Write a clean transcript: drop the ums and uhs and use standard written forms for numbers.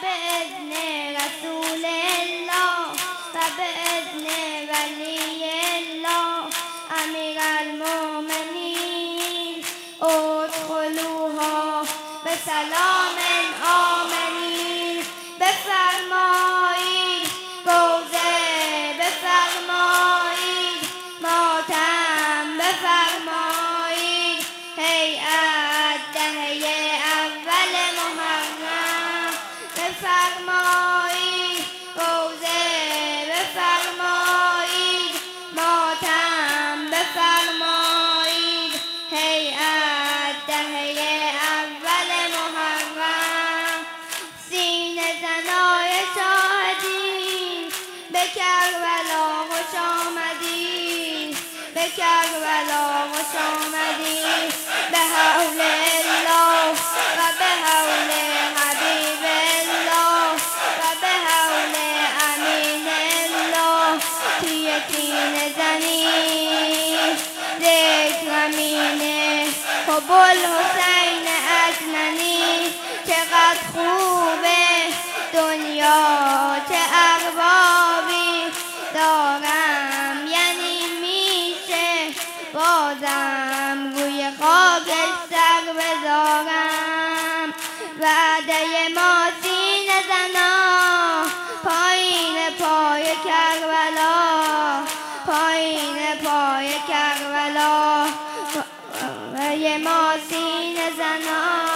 بإذن رسول الله و بإذن ولی الله امیر المؤمنین ادخلوها به سلام آمنین. بفرمایید روضه، بفرمایید ماتم، بفرمایید هیئت دهه اول محرم، بفرمایید روضه، بفرمایید ماتم، بفرمایید هیئت دهه اول محرم. سینه زنای شاهدین به کربلا خوش آمدین، به کربلا خوش آمدین. به حول الله و به حول حبیب الله و به حول امین الله توی سینه زنید ذکر امینه حب الحسین عدنانی. چقدر خوبه دنیا، چه اربابی دارم، یعنی میشه بازم روی خاک سر بذارم. وعده ما سینه زنا پایین پای کربلا، پایین پای کربلا. وعده ما سینه زنا